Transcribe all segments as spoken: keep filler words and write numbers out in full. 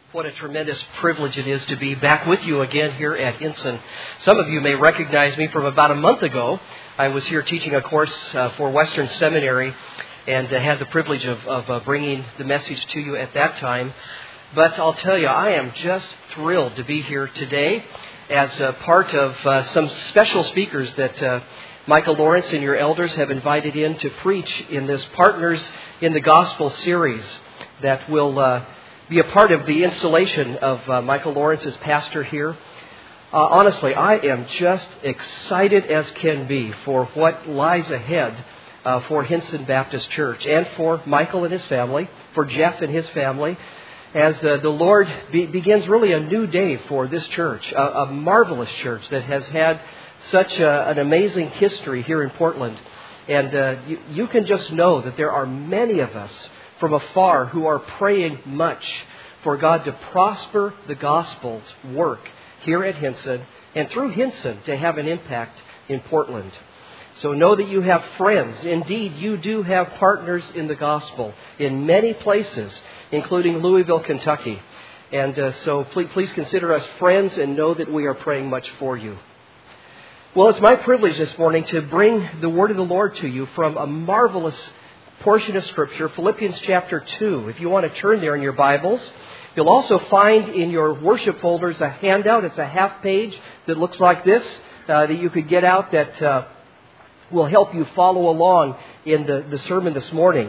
What a tremendous privilege it is to be back with you again here at Hinson. Some of you may recognize me from about a month ago. I was here teaching a course uh, for Western Seminary and uh, had the privilege of, of uh, bringing the message to you at that time. But I'll tell you, I am just thrilled to be here today as a part of uh, some special speakers that uh, Michael Lawrence and your elders have invited in to preach in this Partners in the Gospel series that will uh, be a part of the installation of uh, Michael Lawrence as pastor here. Uh, honestly, I am just excited as can be for what lies ahead uh, for Hinson Baptist Church and for Michael and his family, for Jeff and his family, as uh, the Lord be- begins really a new day for this church, a, a marvelous church that has had such a, an amazing history here in Portland. And uh, you, you can just know that there are many of us from afar who are praying much for God to prosper the gospel's work here at Hinson and through Hinson to have an impact in Portland. So know that you have friends. Indeed, you do have partners in the gospel in many places, including Louisville, Kentucky. And uh, so please, please consider us friends and know that we are praying much for you. Well, it's my privilege this morning to bring the word of the Lord to you from a marvelous portion of Scripture, Philippians chapter two. If you want to turn there in your Bibles, you'll also find in your worship folders a handout. It's a half page that looks like this uh, that you could get out that uh, will help you follow along in the, the sermon this morning.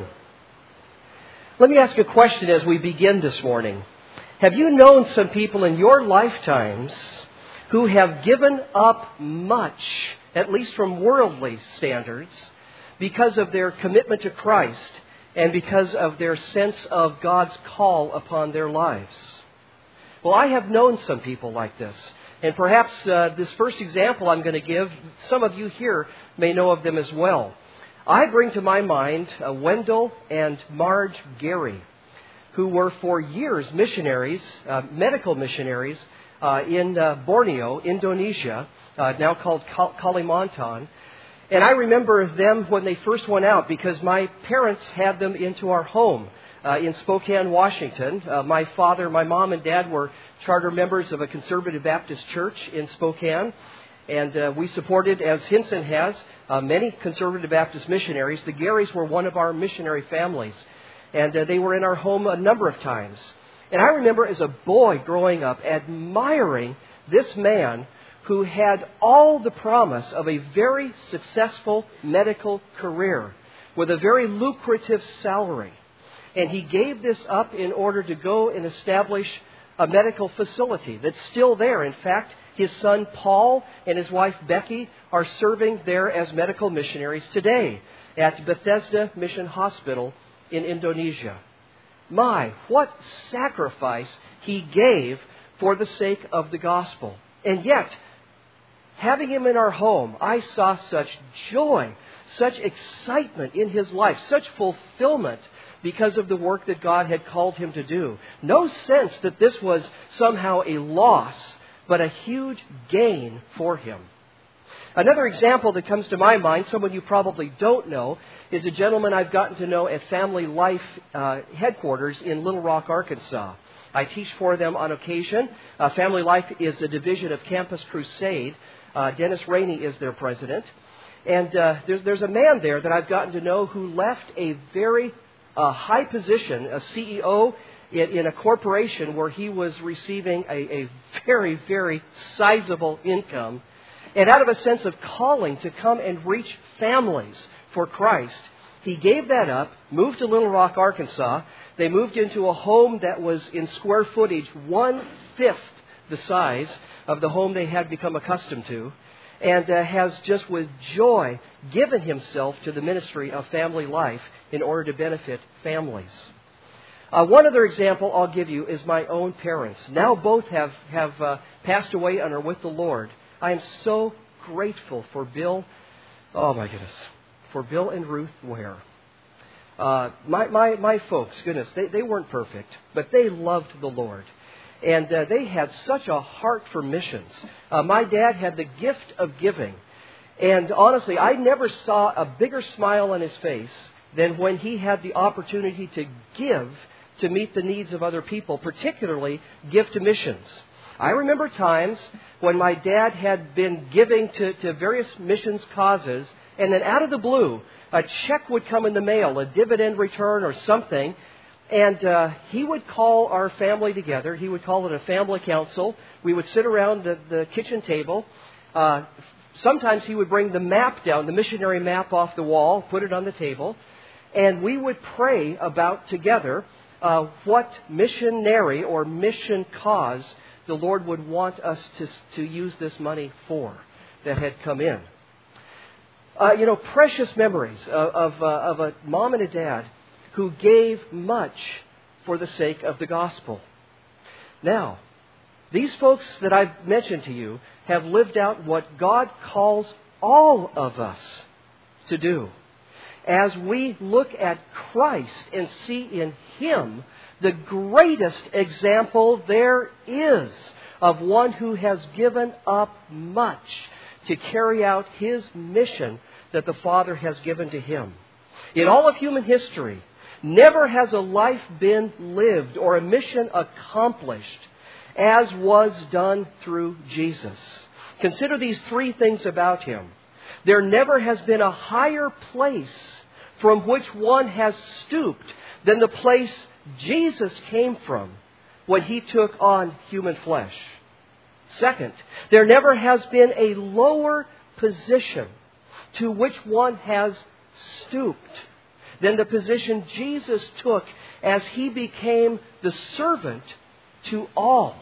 Let me ask a question as we begin this morning. Have you known some people in your lifetimes who have given up much, at least from worldly standards, because of their commitment to Christ and because of their sense of God's call upon their lives? Well, I have known some people like this. And perhaps uh, this first example I'm going to give, some of you here may know of them as well. I bring to my mind uh, Wendell and Marge Gary, who were for years missionaries, uh, medical missionaries, uh, in uh, Borneo, Indonesia, uh, now called Kalimantan. And I remember them when they first went out because my parents had them into our home uh, in Spokane, Washington. Uh, my father, my mom, and dad were charter members of a conservative Baptist church in Spokane. And uh, we supported, as Hinson has, uh, many conservative Baptist missionaries. The Garys were one of our missionary families. And uh, they were in our home a number of times. And I remember as a boy growing up admiring this man who had all the promise of a very successful medical career with a very lucrative salary. And he gave this up in order to go and establish a medical facility that's still there. In fact, his son Paul and his wife Becky are serving there as medical missionaries today at Bethesda Mission Hospital in Indonesia. My, what sacrifice he gave for the sake of the gospel. And yet, having him in our home, I saw such joy, such excitement in his life, such fulfillment because of the work that God had called him to do. No sense that this was somehow a loss, but a huge gain for him. Another example that comes to my mind, someone you probably don't know, is a gentleman I've gotten to know at Family Life uh, headquarters in Little Rock, Arkansas. I teach for them on occasion. Uh, Family Life is a division of Campus Crusade. Uh, Dennis Rainey is their president. And uh, there's, there's a man there that I've gotten to know who left a very uh, high position, a C E O in, in a corporation where he was receiving a, a very, very sizable income. And out of a sense of calling to come and reach families for Christ, he gave that up, moved to Little Rock, Arkansas. They moved into a home that was in square footage one-fifth the size of the home they had become accustomed to, and uh, has just with joy given himself to the ministry of Family Life in order to benefit families. Uh, one other example I'll give you is my own parents. Now both have, have uh, passed away and are with the Lord. I am so grateful for Bill, oh my goodness, for Bill and Ruth Ware. Uh, my, my, my folks, goodness, they, they weren't perfect, but they loved the Lord. And uh, they had such a heart for missions. Uh, my dad had the gift of giving. And honestly, I never saw a bigger smile on his face than when he had the opportunity to give to meet the needs of other people, particularly give to missions. I remember times when my dad had been giving to, to various missions causes, and then out of the blue, a check would come in the mail, a dividend return or something, and uh, he would call our family together. He would call it a family council. We would sit around the, the kitchen table. Uh, sometimes he would bring the map down, the missionary map off the wall, put it on the table, and we would pray about together uh, what missionary or mission cause the Lord would want us to, to use this money for that had come in. Uh, you know, precious memories of, of, uh, of a mom and a dad who gave much for the sake of the gospel. Now, these folks that I've mentioned to you have lived out what God calls all of us to do. As we look at Christ and see in Him the greatest example there is of one who has given up much to carry out His mission that the Father has given to Him. In all of human history, never has a life been lived or a mission accomplished as was done through Jesus. Consider these three things about Him. There never has been a higher place from which one has stooped than the place Jesus came from when He took on human flesh. Second, there never has been a lower position to which one has stooped than the position Jesus took as He became the servant to all.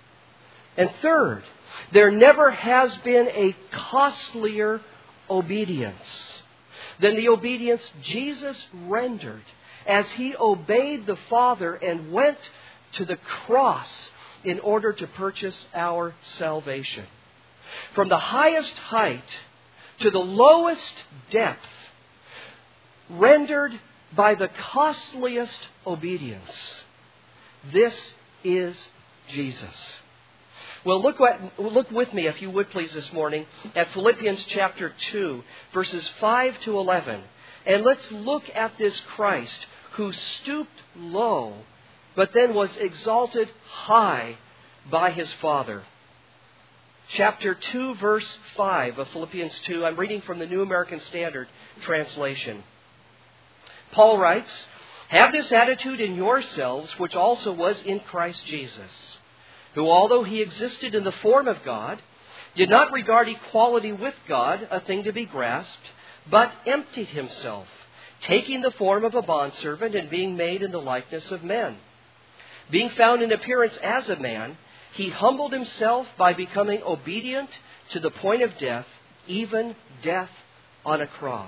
And third, there never has been a costlier obedience than the obedience Jesus rendered as He obeyed the Father and went to the cross in order to purchase our salvation. From the highest height to the lowest depth, rendered by the costliest obedience. This is Jesus. Well, look what, look with me, if you would please, this morning at Philippians chapter two, verses five to eleven. And let's look at this Christ who stooped low, but then was exalted high by His Father. Chapter two, verse five of Philippians two. I'm reading from the New American Standard Translation. Paul writes, "Have this attitude in yourselves, which also was in Christ Jesus, who, although He existed in the form of God, did not regard equality with God a thing to be grasped, but emptied Himself, taking the form of a bondservant and being made in the likeness of men. Being found in appearance as a man, He humbled Himself by becoming obedient to the point of death, even death on a cross.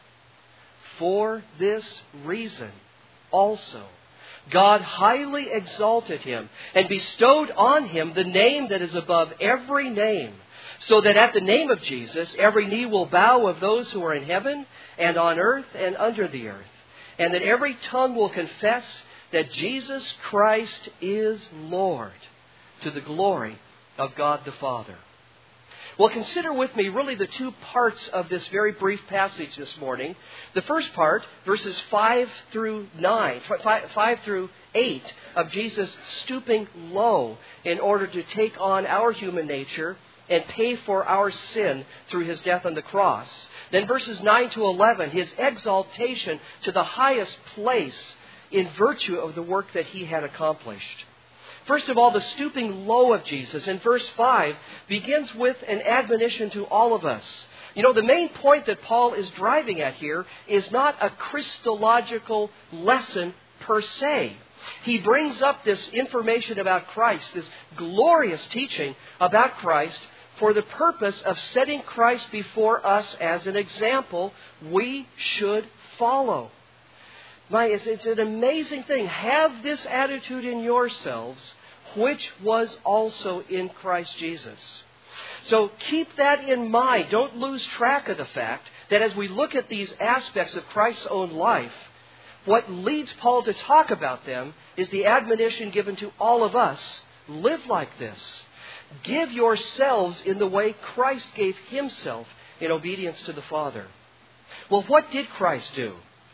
For this reason also God highly exalted Him and bestowed on Him the name that is above every name, so that at the name of Jesus every knee will bow of those who are in heaven and on earth and under the earth, and that every tongue will confess that Jesus Christ is Lord, to the glory of God the Father." Well, consider with me really the two parts of this very brief passage this morning. The first part, verses five through nine, five through eight, of Jesus stooping low in order to take on our human nature and pay for our sin through His death on the cross. Then verses nine to eleven, His exaltation to the highest place in virtue of the work that He had accomplished. First of all, the stooping low of Jesus in verse five begins with an admonition to all of us. You know, the main point that Paul is driving at here is not a Christological lesson per se. He brings up this information about Christ, this glorious teaching about Christ, for the purpose of setting Christ before us as an example we should follow. My, it's, it's an amazing thing. Have this attitude in yourselves, which was also in Christ Jesus. So keep that in mind. Don't lose track of the fact that as we look at these aspects of Christ's own life, what leads Paul to talk about them is the admonition given to all of us. Live like this. Give yourselves in the way Christ gave Himself in obedience to the Father. Well, what did Christ do?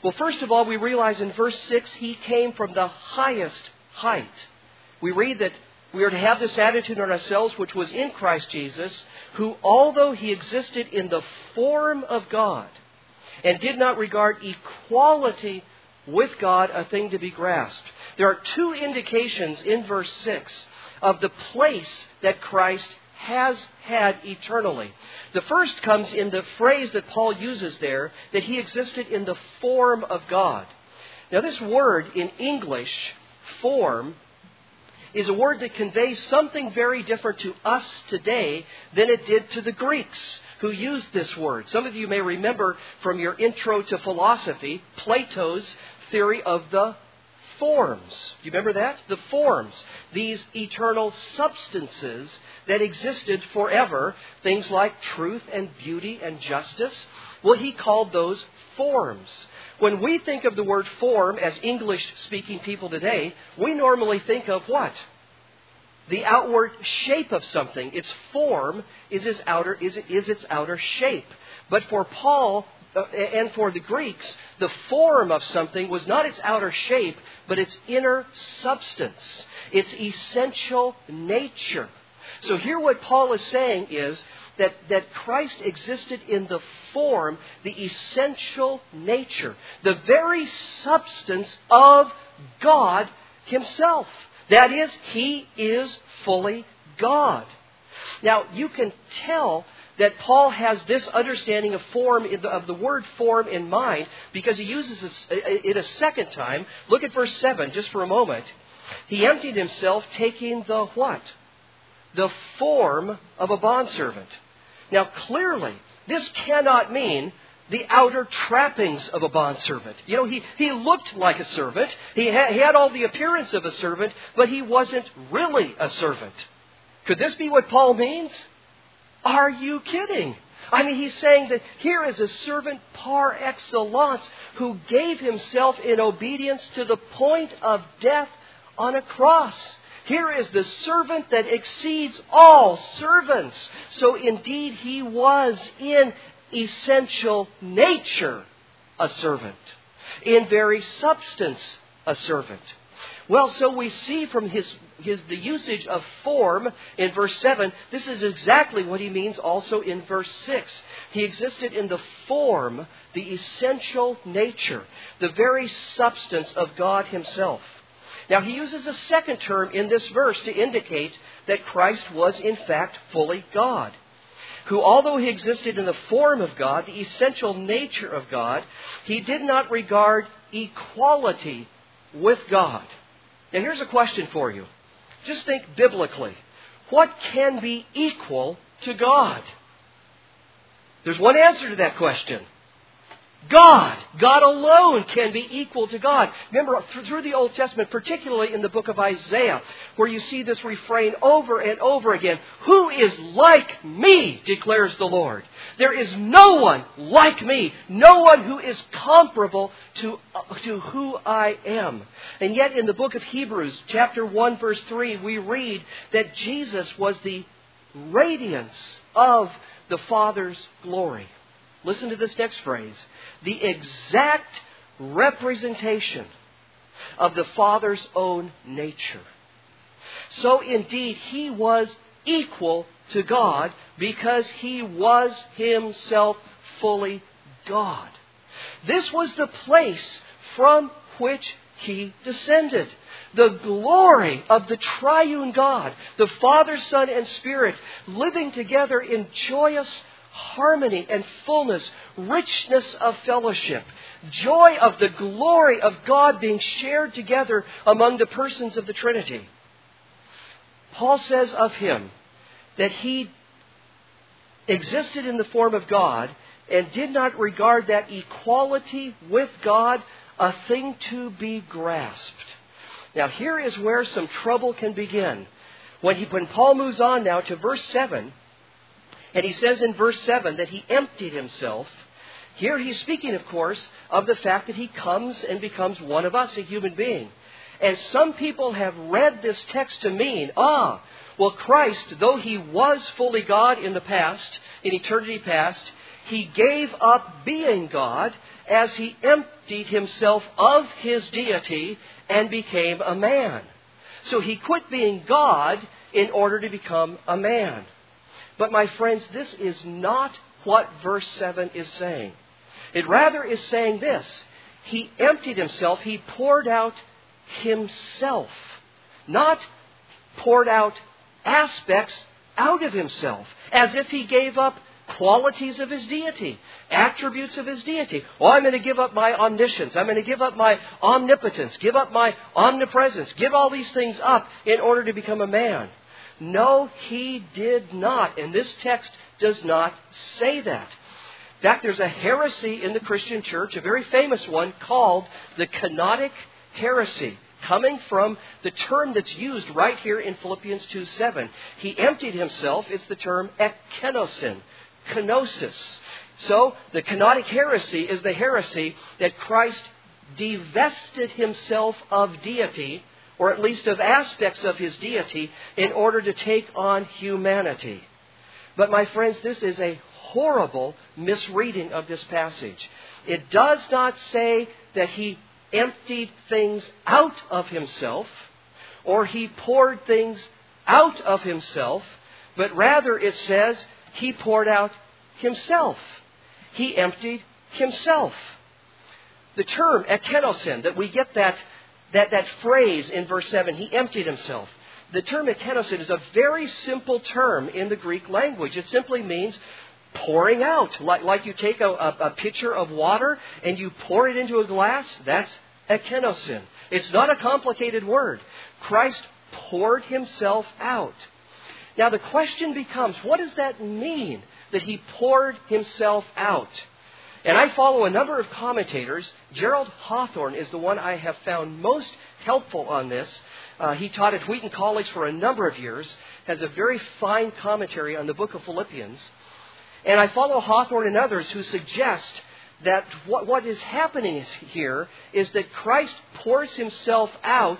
Well, first of all, we realize in verse six, He came from the highest height. We read that we are to have this attitude on ourselves, which was in Christ Jesus, who, although He existed in the form of God, and did not regard equality with God a thing to be grasped. There are two indications in verse six of the place that Christ has had eternally. The first comes in the phrase that Paul uses there, that He existed in the form of God. Now, this word in English, form, is a word that conveys something very different to us today than it did to the Greeks who used this word. Some of you may remember from your intro to philosophy, Plato's theory of the forms. Do you remember that? The forms. These eternal substances that existed forever. Things like truth and beauty and justice. Well, he called those forms. When we think of the word form as English-speaking people today, we normally think of what? The outward shape of something. Its form is its outer, is, is its outer shape. But for Paul uh, and for the Greeks, the form of something was not its outer shape, but its inner substance, its essential nature. So here what Paul is saying is that, that Christ existed in the form, the essential nature, the very substance of God Himself. That is, He is fully God. Now, you can tell that Paul has this understanding of form, in the, of the word form in mind, because he uses it a second time. Look at verse seven, just for a moment. He emptied Himself, taking the what? The form of a bondservant. Now, clearly, this cannot mean the outer trappings of a bondservant. You know, he, he looked like a servant. He, ha- he had all the appearance of a servant, but he wasn't really a servant. Could this be what Paul means? Are you kidding? I mean, he's saying that here is a servant par excellence who gave himself in obedience to the point of death on a cross. Here is the servant that exceeds all servants. So indeed, he was in essential nature a servant. In very substance a servant. Well, so we see from his, his the usage of form in verse seven, this is exactly what he means also in verse six. He existed in the form, the essential nature, the very substance of God Himself. Now, he uses a second term in this verse to indicate that Christ was in fact fully God, who, although He existed in the form of God, the essential nature of God, He did not regard equality with God. Now, here's a question for you. Just think biblically. What can be equal to God? There's one answer to that question. God. God alone can be equal to God. Remember, through the Old Testament, particularly in the book of Isaiah, where you see this refrain over and over again, "Who is like me, declares the Lord." There is no one like me, no one who is comparable to, uh, to who I am. And yet in the book of Hebrews, chapter one, verse three, we read that Jesus was the radiance of the Father's glory. Listen to this next phrase. The exact representation of the Father's own nature. So indeed, He was equal to God because He was Himself fully God. This was the place from which He descended. The glory of the triune God, the Father, Son, and Spirit, living together in joyous harmony and fullness, richness of fellowship, joy of the glory of God being shared together among the persons of the Trinity. Paul says of Him that He existed in the form of God and did not regard that equality with God a thing to be grasped. Now, here is where some trouble can begin. When, he, when Paul moves on now to verse seven, and he says in verse seven that He emptied Himself. Here he's speaking, of course, of the fact that He comes and becomes one of us, a human being. And some people have read this text to mean, ah, well, Christ, though He was fully God in the past, in eternity past, He gave up being God as He emptied Himself of His deity and became a man. So He quit being God in order to become a man. But my friends, this is not what verse seven is saying. It rather is saying this: He emptied Himself, He poured out Himself, not poured out aspects out of Himself, as if He gave up qualities of His deity, attributes of His deity. Oh, I'm going to give up my omniscience. I'm going to give up my omnipotence, give up my omnipresence, give all these things up in order to become a man. No, He did not. And this text does not say that. In fact, there's a heresy in the Christian church, a very famous one, called the kenotic heresy, coming from the term that's used right here in Philippians two seven. He emptied Himself. It's the term ekkenosin, kenosis. So the kenotic heresy is the heresy that Christ divested Himself of deity, or at least of aspects of His deity, in order to take on humanity. But my friends, this is a horrible misreading of this passage. It does not say that He emptied things out of Himself, or He poured things out of Himself, but rather it says He poured out Himself. He emptied Himself. The term ekkenosin, that we get that, that, that phrase in verse seven, He emptied Himself. The term ekkenosin is a very simple term in the Greek language. It simply means pouring out. Like, like you take a, a, a pitcher of water and you pour it into a glass, that's ekkenosin. It's not a complicated word. Christ poured Himself out. Now the question becomes, what does that mean, that He poured Himself out? And I follow a number of commentators. Gerald Hawthorne is the one I have found most helpful on this. Uh, he taught at Wheaton College for a number of years, has a very fine commentary on the book of Philippians. And I follow Hawthorne and others who suggest that what, what is happening here is that Christ pours Himself out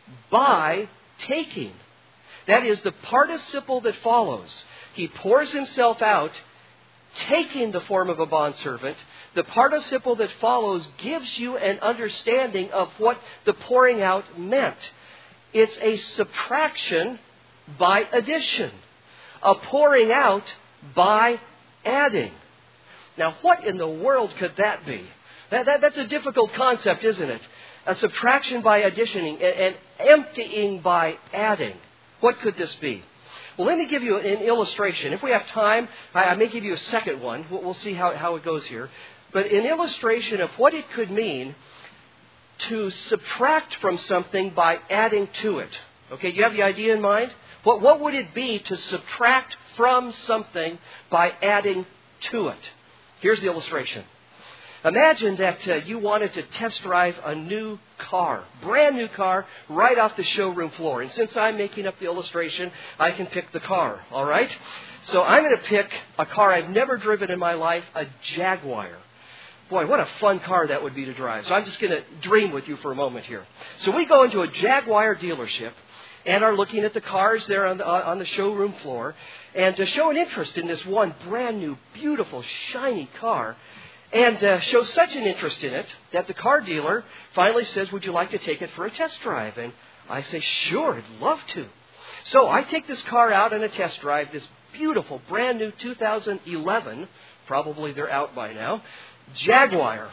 by taking. That is the participle that follows. He pours Himself out, taking the form of a bondservant. The participle that follows gives you an understanding of what the pouring out meant. It's a subtraction by addition, a pouring out by adding. Now, what in the world could that be? That, that, that's a difficult concept, isn't it? A subtraction by additioning, and emptying by adding. What could this be? Well, let me give you an illustration. If we have time, I, I may give you a second one. We'll, we'll see how, how it goes here. But an illustration of what it could mean to subtract from something by adding to it. Okay, do you have the idea in mind? What, what would it be to subtract from something by adding to it? Here's the illustration. Imagine that uh, you wanted to test drive a new car, brand new car, right off the showroom floor. And since I'm making up the illustration, I can pick the car, all right? So I'm going to pick a car I've never driven in my life, a Jaguar. Boy, what a fun car that would be to drive. So I'm just going to dream with you for a moment here. So we go into a Jaguar dealership and are looking at the cars there on the, on the showroom floor, and to show an interest in this one brand new, beautiful, shiny car, and uh, show such an interest in it that the car dealer finally says, would you like to take it for a test drive? And I say, sure, I'd love to. So I take this car out on a test drive, this beautiful, brand new two thousand eleven, probably they're out by now, Jaguar.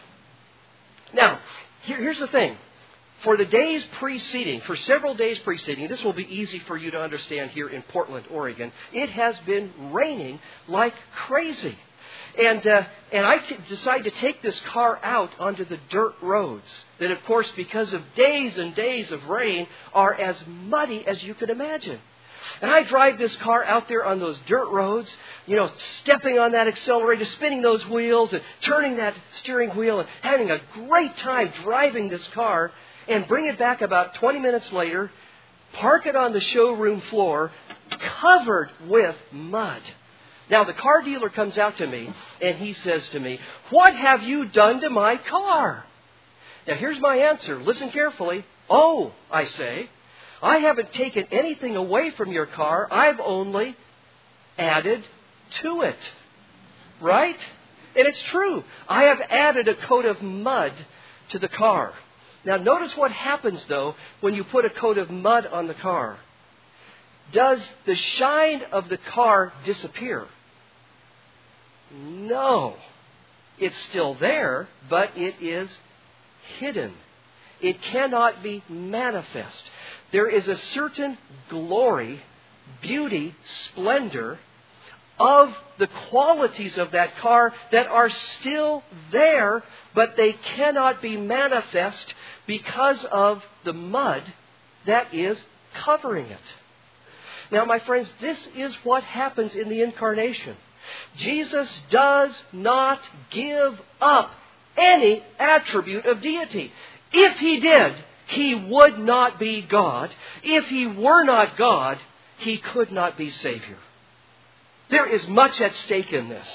Now, here, here's the thing. For the days preceding, for several days preceding, this will be easy for you to understand here in Portland, Oregon, it has been raining like crazy. And uh, and I t- decide to take this car out onto the dirt roads that, of course, because of days and days of rain, are as muddy as you could imagine. And I drive this car out there on those dirt roads, you know, stepping on that accelerator, spinning those wheels and turning that steering wheel and having a great time driving this car, and bring it back about twenty minutes later, park it on the showroom floor, covered with mud. Now, the car dealer comes out to me, and he says to me, what have you done to my car? Now, here's my answer. Listen carefully. Oh, I say, I haven't taken anything away from your car. I've only added to it. Right? And it's true. I have added a coat of mud to the car. Now notice what happens, though, when you put a coat of mud on the car. Does the shine of the car disappear? No. It's still there, but it is hidden. It cannot be manifest. There is a certain glory, beauty, splendor of the qualities of that car that are still there, but they cannot be manifest because of the mud that is covering it. Now, my friends, this is what happens in the incarnation. Jesus does not give up any attribute of deity. If He did, He would not be God. If He were not God, He could not be Savior. There is much at stake in this.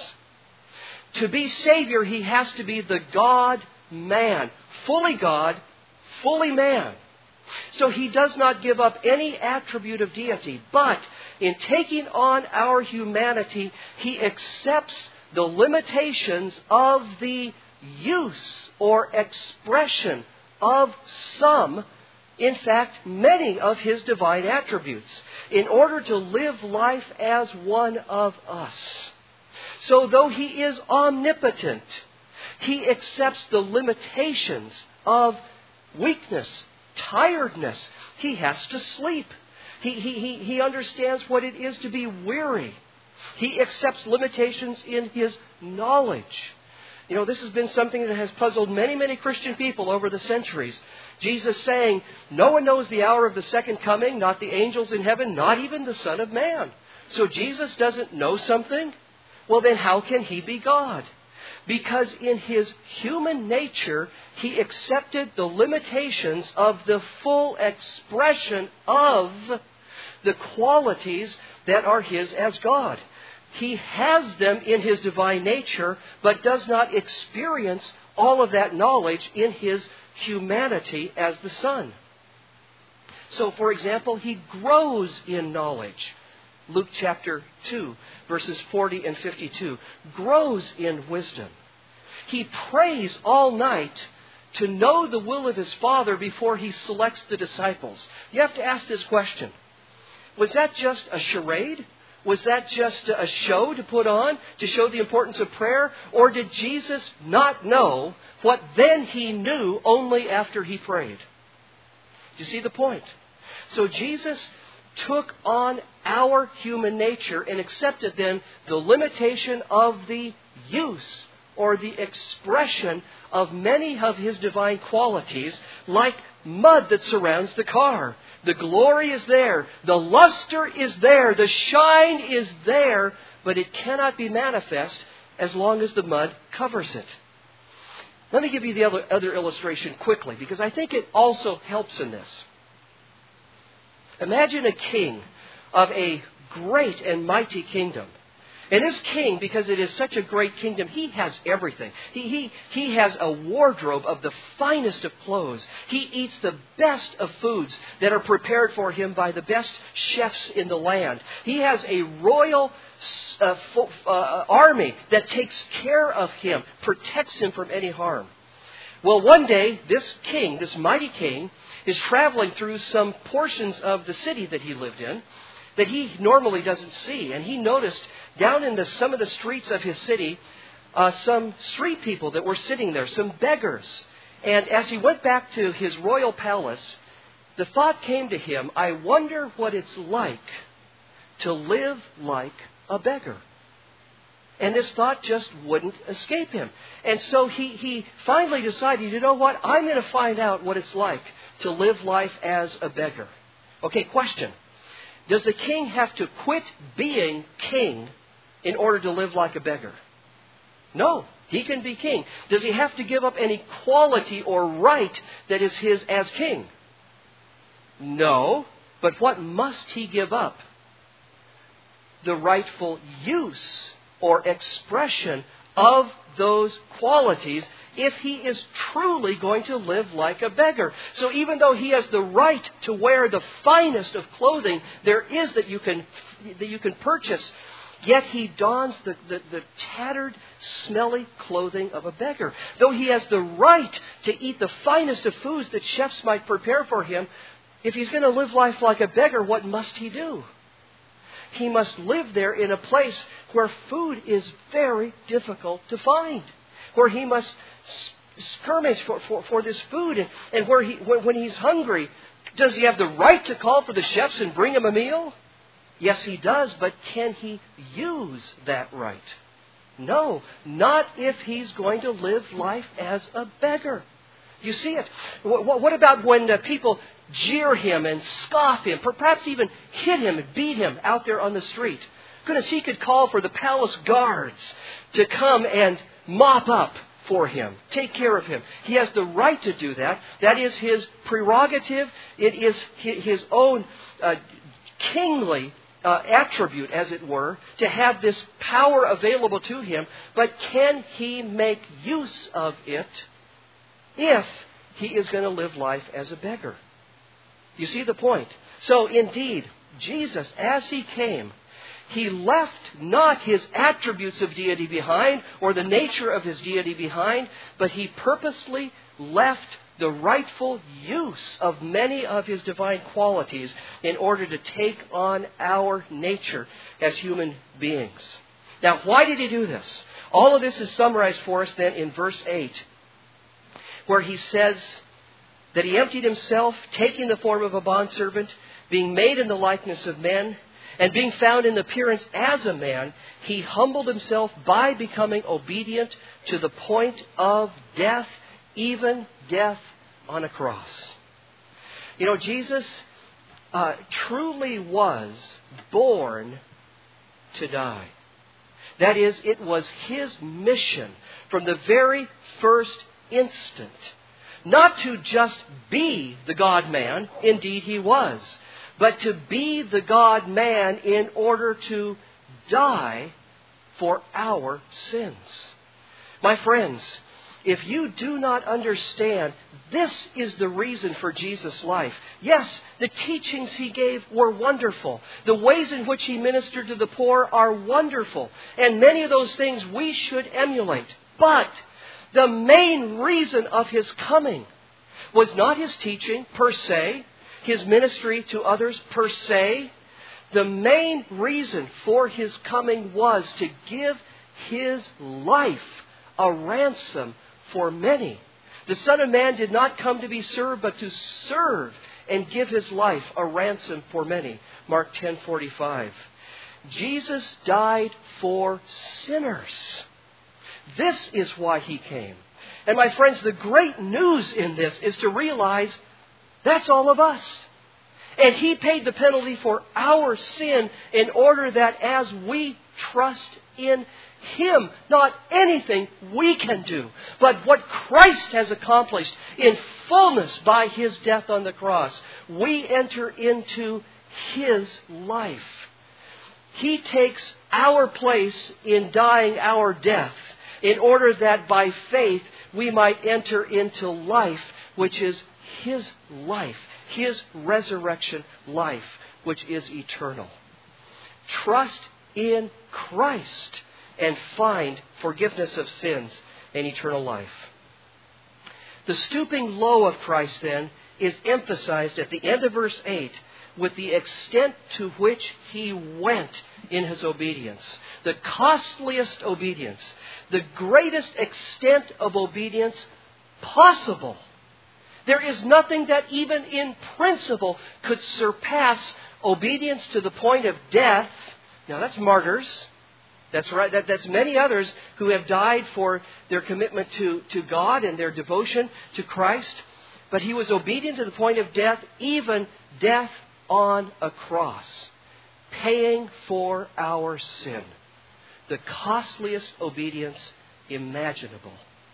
To be Savior, He has to be the God-man. Fully God, fully man. So He does not give up any attribute of deity. But in taking on our humanity, He accepts the limitations of the use or expression of some, in fact, many of His divine attributes, in order to live life as one of us. So though He is omnipotent, He accepts the limitations of weakness, tiredness. He has to sleep. He, he, he, he understands what it is to be weary. He accepts limitations in His knowledge. You know, this has been something that has puzzled many, many Christian people over the centuries. Jesus saying, no one knows the hour of the second coming, not the angels in heaven, not even the Son of Man. So Jesus doesn't know something? Well, then how can He be God? Because in His human nature, He accepted the limitations of the full expression of the qualities that are His as God. He has them in His divine nature, but does not experience all of that knowledge in His humanity as the Son. So, for example, He grows in knowledge. Luke chapter two, verses forty and fifty-two. Grows in wisdom. He prays all night to know the will of His Father before He selects the disciples. You have to ask this question. Was that just a charade? Was that just a show to put on to show the importance of prayer? Or did Jesus not know what then He knew only after He prayed? Do you see the point? So Jesus took on our human nature and accepted then the limitation of the use or the expression of many of His divine qualities, like mud that surrounds the car. The glory is there. The luster is there. The shine is there. But it cannot be manifest as long as the mud covers it. Let me give you the other, other illustration quickly, because I think it also helps in this. Imagine a king of a great and mighty kingdom. And this king, because it is such a great kingdom, he has everything. He, he, he has a wardrobe of the finest of clothes. He eats the best of foods that are prepared for him by the best chefs in the land. He has a royal uh, uh, army that takes care of him, protects him from any harm. Well, one day, this king, this mighty king, is traveling through some portions of the city that he lived in that he normally doesn't see. And he noticed down in the, some of the streets of his city, uh, some street people that were sitting there, some beggars. And as he went back to his royal palace, the thought came to him, I wonder what it's like to live like a beggar. And this thought just wouldn't escape him. And so he, he finally decided, you know what, I'm going to find out what it's like to live life as a beggar. Okay, question. Does the king have to quit being king in order to live like a beggar? No, he can be king. Does he have to give up any quality or right that is his as king? No, but what must he give up? The rightful use or expression of those qualities if he is truly going to live like a beggar. So even though he has the right to wear the finest of clothing there is that you can that you can purchase, Yet he dons the, the, the tattered, smelly clothing of a beggar. Though he has the right to eat the finest of foods that chefs might prepare for him, if he's going to live life like a beggar, what must he do? He must live there in a place where food is very difficult to find, where he must skirmish for, for, for this food, and, and where he, when, when he's hungry, does he have the right to call for the chefs and bring him a meal? Yes, he does, but can he use that right? No, not if he's going to live life as a beggar. You see it. What about when people jeer him and scoff him, perhaps even hit him and beat him out there on the street? Goodness, he could call for the palace guards to come and mop up for him, take care of him. He has the right to do that. That is his prerogative. It is his own uh, kingly uh, attribute, as it were, to have this power available to him. But can he make use of it if he is going to live life as a beggar? You see the point? So indeed, Jesus, as he came, he left not his attributes of deity behind or the nature of his deity behind, but he purposely left the rightful use of many of his divine qualities in order to take on our nature as human beings. Now, why did he do this? All of this is summarized for us then in verse eight, where he says that he emptied himself, taking the form of a bondservant, being made in the likeness of men, and being found in appearance as a man, he humbled himself by becoming obedient to the point of death, even death on a cross. You know, Jesus uh, truly was born to die. That is, it was his mission from the very first instant. Not to just be the God-man, indeed he was, but to be the God-man in order to die for our sins. My friends, if you do not understand, this is the reason for Jesus' life. Yes, the teachings he gave were wonderful. The ways in which he ministered to the poor are wonderful. And many of those things we should emulate. But the main reason of his coming was not his teaching per se, his ministry to others per se. The main reason for his coming was to give his life a ransom for many. The Son of Man did not come to be served, but to serve and give his life a ransom for many. Mark ten forty-five. Jesus died for sinners. This is why he came. And my friends, the great news in this is to realize that's all of us. And he paid the penalty for our sin in order that as we trust in him, not anything we can do, but what Christ has accomplished in fullness by his death on the cross, we enter into his life. He takes our place in dying our death in order that by faith we might enter into life, which is his life, his resurrection life, which is eternal. Trust in Christ and find forgiveness of sins and eternal life. The stooping low of Christ, then, is emphasized at the end of verse eight with the extent to which he went in his obedience. The costliest obedience, the greatest extent of obedience possible. There is nothing that even in principle could surpass obedience to the point of death. Now that's martyrs. That's right. That, that's many others who have died for their commitment to, to God and their devotion to Christ. But he was obedient to the point of death, even death on a cross, paying for our sin. The costliest obedience imaginable.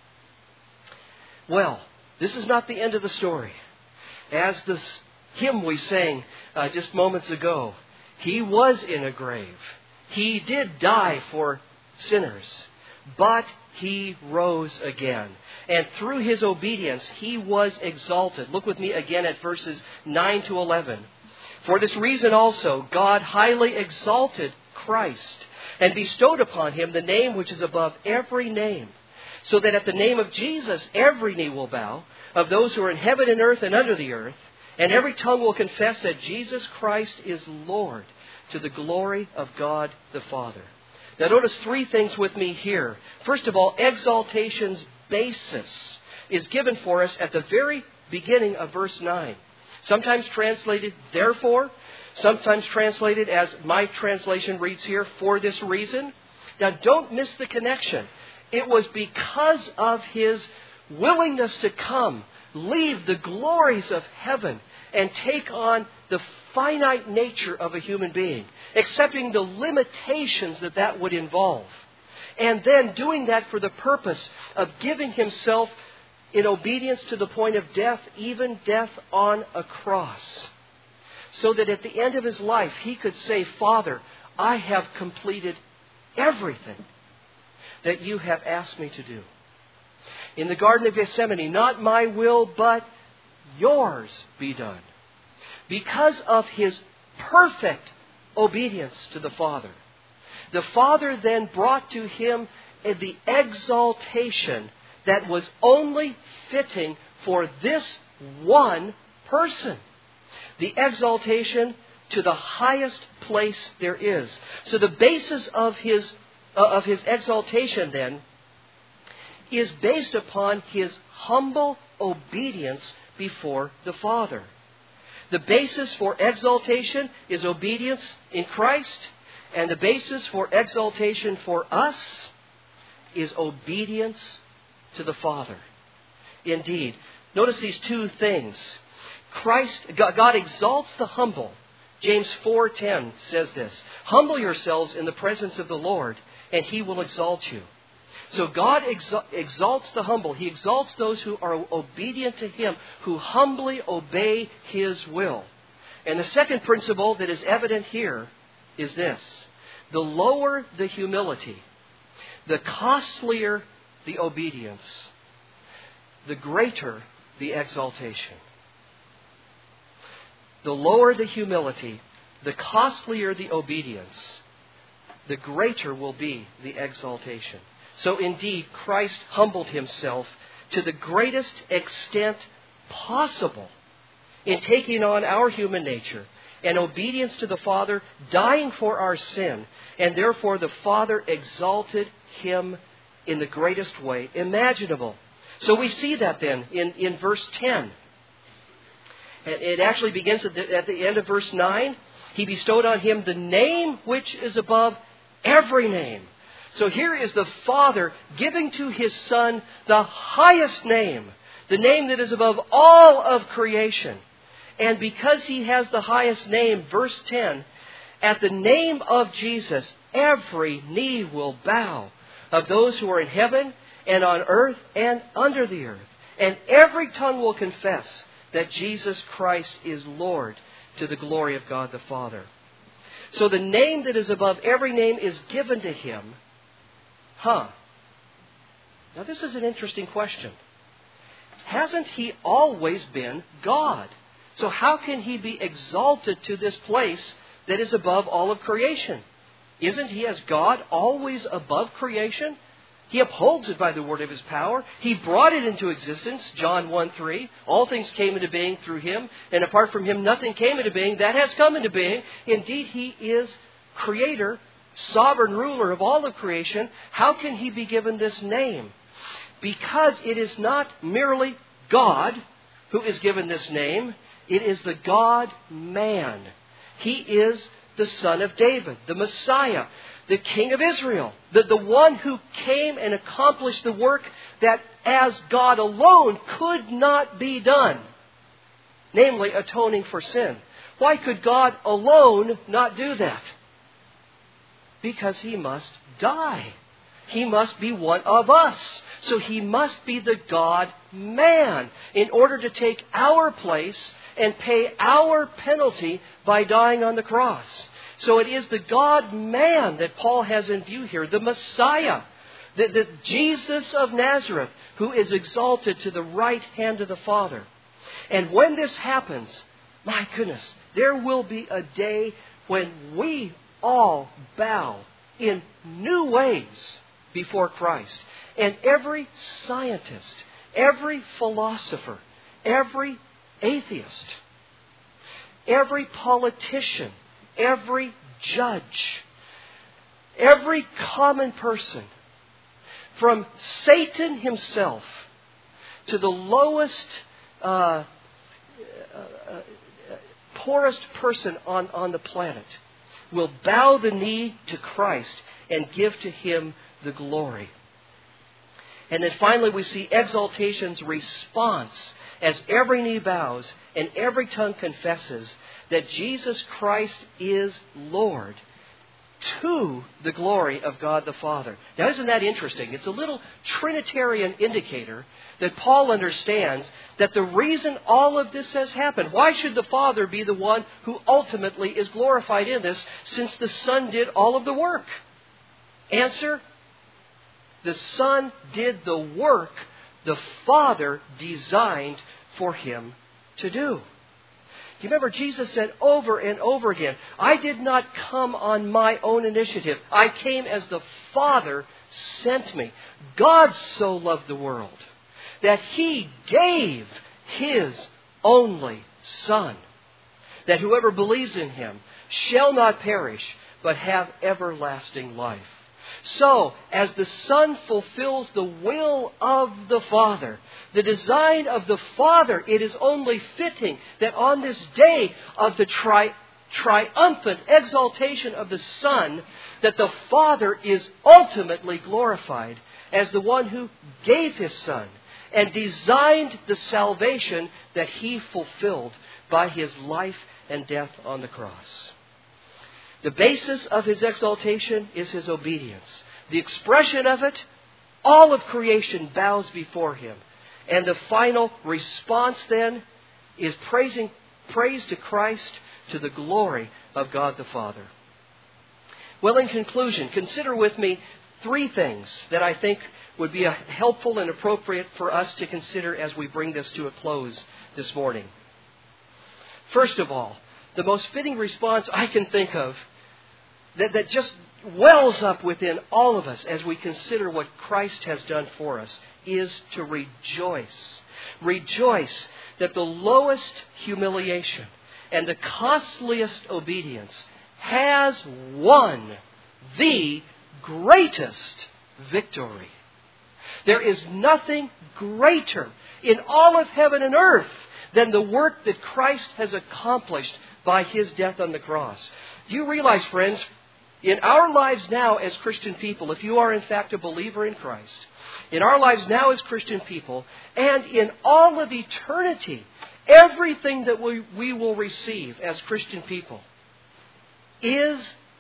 Well, this is not the end of the story. As the hymn we sang uh, just moments ago, he was in a grave. He did die for sinners, but he rose again. And through his obedience, he was exalted. Look with me again at verses nine to eleven. For this reason also, God highly exalted Christ and bestowed upon him the name which is above every name, so that at the name of Jesus every knee will bow, of those who are in heaven and earth and under the earth, and every tongue will confess that Jesus Christ is Lord, to the glory of God the Father. Now notice three things with me here. First of all, exaltation's basis is given for us at the very beginning of verse nine. Sometimes translated, therefore. Sometimes translated as my translation reads here, for this reason. Now don't miss the connection. It was because of His willingness to come, leave the glories of heaven, and take on the finite nature of a human being, accepting the limitations that that would involve. And then doing that for the purpose of giving Himself in obedience to the point of death, even death on a cross. So that at the end of His life, He could say, Father, I have completed everything that You have asked Me to do. In the Garden of Gethsemane, not my will, but Yours be done. Because of His perfect obedience to the Father, the Father then brought to Him the exaltation that was only fitting for this one person. The exaltation to the highest place there is. So the basis of His, uh, of His exaltation then is based upon His humble obedience before the Father. The basis for exaltation is obedience in Christ, and the basis for exaltation for us is obedience to the Father. Indeed, notice these two things. Christ, God exalts the humble. James four ten says this, humble yourselves in the presence of the Lord, and He will exalt you. So God exalts the humble. He exalts those who are obedient to Him, who humbly obey His will. And the second principle that is evident here is this. The lower the humility, the costlier the obedience, the greater the exaltation. The lower the humility, the costlier the obedience, the greater will be the exaltation. So indeed, Christ humbled Himself to the greatest extent possible in taking on our human nature and obedience to the Father, dying for our sin, and therefore the Father exalted Him in the greatest way imaginable. So we see that then in, in verse ten. It actually begins at the, at the end of verse nine. He bestowed on Him the name which is above every name. So here is the Father giving to His Son the highest name, the name that is above all of creation. And because He has the highest name, verse ten, at the name of Jesus, every knee will bow, of those who are in heaven and on earth and under the earth. And every tongue will confess that Jesus Christ is Lord, to the glory of God the Father. So the name that is above every name is given to Him. Huh. Now this is an interesting question. Hasn't He always been God? So how can He be exalted to this place that is above all of creation? Isn't He as God always above creation? He upholds it by the word of His power. He brought it into existence, John one three. All things came into being through Him, and apart from Him nothing came into being. That has come into being. Indeed, He is Creator, sovereign ruler of all of creation. How can He be given this name? Because it is not merely God who is given this name. It is the God-man. He is the Son of David, the Messiah, the King of Israel, the, the one who came and accomplished the work that as God alone could not be done, namely atoning for sin. Why could God alone not do that? Because He must die. He must be one of us. So He must be the God-man in order to take our place and pay our penalty by dying on the cross. So it is the God-man that Paul has in view here, the Messiah, the, the Jesus of Nazareth, who is exalted to the right hand of the Father. And when this happens, my goodness, there will be a day when we all bow in new ways before Christ. And every scientist, every philosopher, every atheist, every politician, every judge, every common person, from Satan himself to the lowest, uh, uh, uh, poorest person on, on the planet, will bow the knee to Christ and give to Him the glory. And then finally we see exaltation's response as every knee bows and every tongue confesses that Jesus Christ is Lord, to the glory of God the Father. Now, isn't that interesting? It's a little Trinitarian indicator that Paul understands that the reason all of this has happened, why should the Father be the one who ultimately is glorified in this, since the Son did all of the work? Answer: the Son did the work the Father designed for Him to do. You remember Jesus said over and over again, I did not come on my own initiative. I came as the Father sent me. God so loved the world that He gave His only Son, that whoever believes in Him shall not perish, but have everlasting life. So, as the Son fulfills the will of the Father, the design of the Father, it is only fitting that on this day of the tri- triumphant exaltation of the Son, that the Father is ultimately glorified as the one who gave His Son and designed the salvation that He fulfilled by His life and death on the cross. The basis of His exaltation is His obedience. The expression of it, all of creation bows before Him. And the final response then is praising, praise to Christ to the glory of God the Father. Well, in conclusion, consider with me three things that I think would be helpful and appropriate for us to consider as we bring this to a close this morning. First of all, the most fitting response I can think of that, that just wells up within all of us as we consider what Christ has done for us is to rejoice. Rejoice that the lowest humiliation and the costliest obedience has won the greatest victory. There is nothing greater in all of heaven and earth than the work that Christ has accomplished by His death on the cross. Do you realize, friends, in our lives now as Christian people, if you are in fact a believer in Christ, in our lives now as Christian people, and in all of eternity, everything that we, we will receive as Christian people is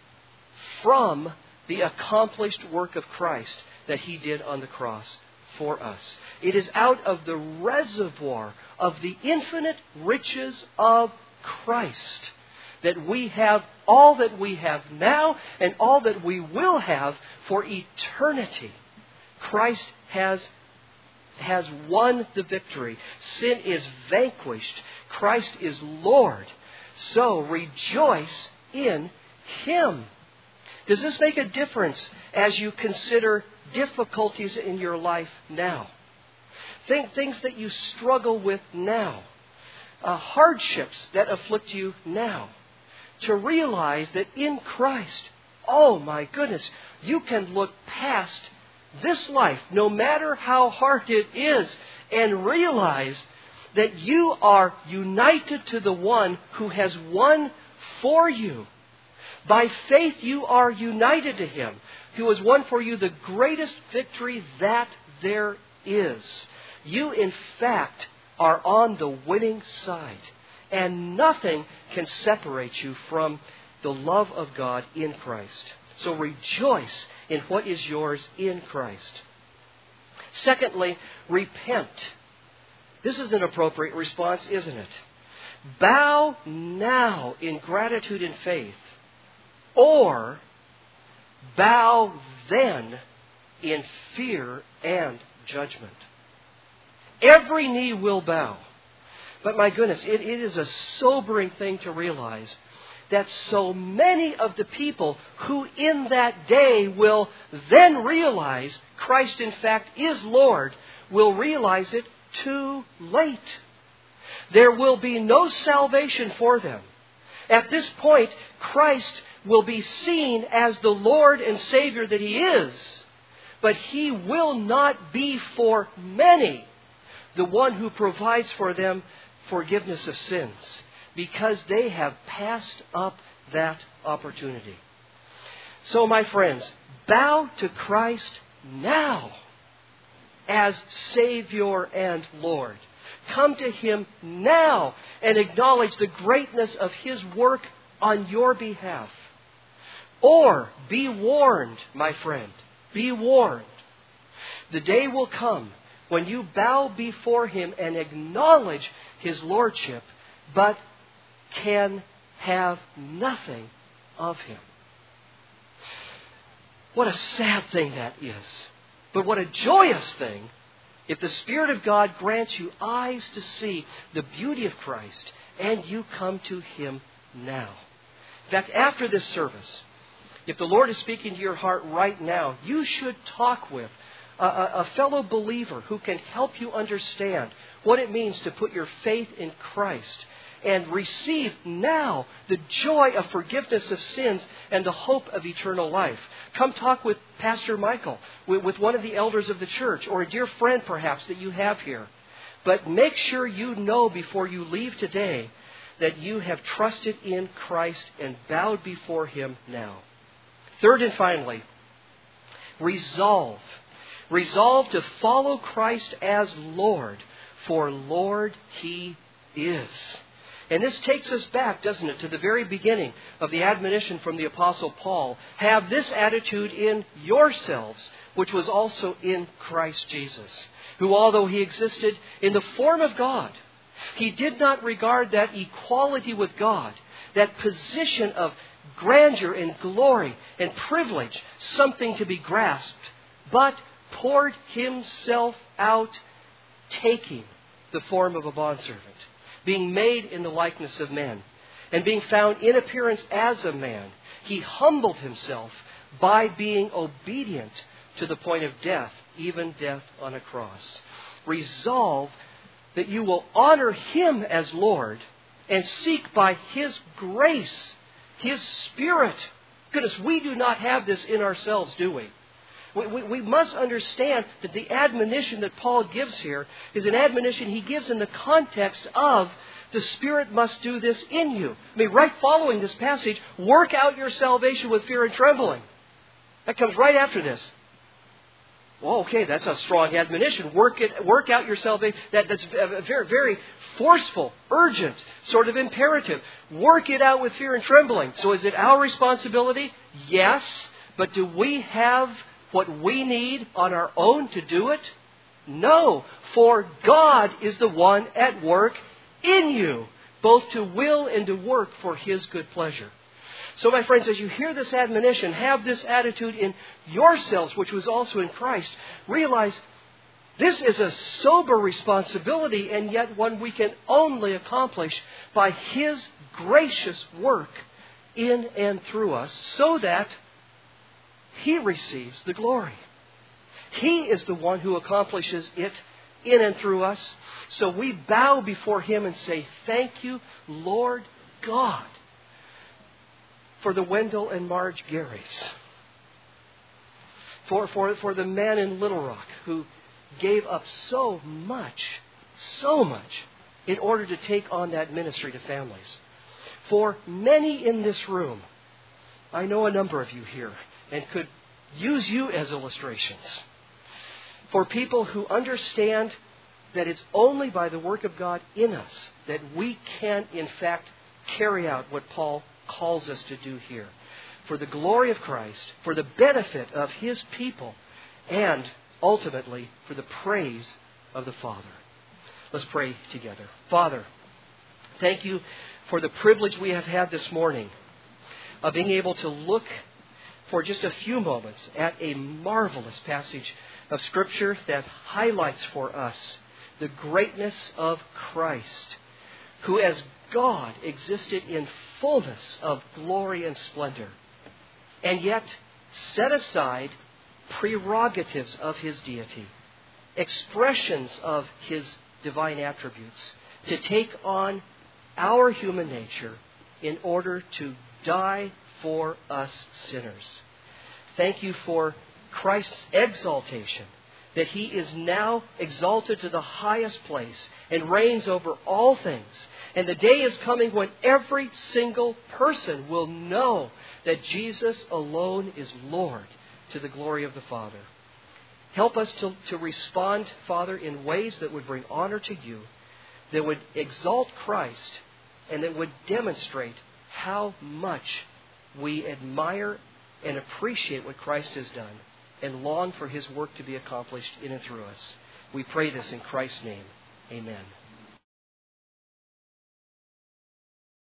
from the accomplished work of Christ that He did on the cross for us. It is out of the reservoir of the infinite riches of Christ that we have all that we have now and all that we will have for eternity. Christ has, has won the victory. Sin is vanquished. Christ is Lord. So rejoice in Him. Does this make a difference as you consider difficulties in your life now? Think things that you struggle with now. Uh, hardships that afflict you now. To realize that in Christ, oh my goodness, you can look past this life, no matter how hard it is, and realize that you are united to the one who has won for you. By faith, you are united to Him, who has won for you the greatest victory that there is. You, in fact, are on the winning side. And nothing can separate you from the love of God in Christ. So rejoice in what is yours in Christ. Secondly, repent. This is an appropriate response, isn't it? Bow now in gratitude and faith, or bow then in fear and judgment. Every knee will bow. But my goodness, it, it is a sobering thing to realize that so many of the people who in that day will then realize Christ in fact is Lord will realize it too late. There will be no salvation for them. At this point, Christ will be seen as the Lord and Savior that He is, but He will not be for many the one who provides for them forgiveness of sins, because they have passed up that opportunity. So, my friends, bow to Christ now as Savior and Lord. Come to Him now and acknowledge the greatness of His work on your behalf. Or be warned, my friend, be warned. The day will come when you bow before Him and acknowledge His Lordship, but can have nothing of Him. What a sad thing that is. But what a joyous thing if the Spirit of God grants you eyes to see the beauty of Christ and you come to Him now. In fact, after this service, if the Lord is speaking to your heart right now, you should talk with a, a, a fellow believer who can help you understand what it means to put your faith in Christ and receive now the joy of forgiveness of sins and the hope of eternal life. Come talk with Pastor Michael, with, with one of the elders of the church, or a dear friend perhaps that you have here. But make sure you know before you leave today that you have trusted in Christ and bowed before Him now. Third and finally, resolve. Resolve to follow Christ as Lord, for Lord He is. And this takes us back, doesn't it, to the very beginning of the admonition from the Apostle Paul. Have this attitude in yourselves, which was also in Christ Jesus, who, although He existed in the form of God, He did not regard that equality with God, that position of grandeur and glory and privilege, something to be grasped, but poured Himself out, taking the form of a bondservant, being made in the likeness of men, and being found in appearance as a man. He humbled Himself by being obedient to the point of death, even death on a cross. Resolve that you will honor Him as Lord and seek by His grace, His Spirit. Goodness, we do not have this in ourselves, do we? We, we, we must understand that the admonition that Paul gives here is an admonition he gives in the context of the Spirit must do this in you. I mean, right following this passage, work out your salvation with fear and trembling. That comes right after this. Well, okay, that's a strong admonition. Work it, work out your salvation. That, that's a very, very forceful, urgent sort of imperative. Work it out with fear and trembling. So is it our responsibility? Yes. But do we have what we need on our own to do it? No. For God is the one at work in you, both to will and to work for His good pleasure. So, my friends, as you hear this admonition, have this attitude in yourselves, which was also in Christ. Realize this is a sober responsibility, and yet one we can only accomplish by His gracious work in and through us, so that He receives the glory. He is the one who accomplishes it in and through us. So we bow before Him and say, thank you, Lord God, for the Wendell and Marge Garys, for, for, for the man in Little Rock who gave up so much, so much, in order to take on that ministry to families. For many in this room, I know a number of you here, and could use you as illustrations. For people who understand that it's only by the work of God in us that we can, in fact, carry out what Paul calls us to do here. For the glory of Christ, for the benefit of His people, and ultimately for the praise of the Father. Let's pray together. Father, thank you for the privilege we have had this morning of being able to look for just a few moments at a marvelous passage of Scripture that highlights for us the greatness of Christ, who as God existed in fullness of glory and splendor, and yet set aside prerogatives of His deity, expressions of His divine attributes, to take on our human nature in order to die for us sinners. Thank you for Christ's exaltation, that He is now exalted to the highest place and reigns over all things. And the day is coming when every single person will know that Jesus alone is Lord, to the glory of the Father. Help us to, to respond, Father, in ways that would bring honor to You, that would exalt Christ, and that would demonstrate how much we admire and appreciate what Christ has done and long for His work to be accomplished in and through us. We pray this in Christ's name. Amen.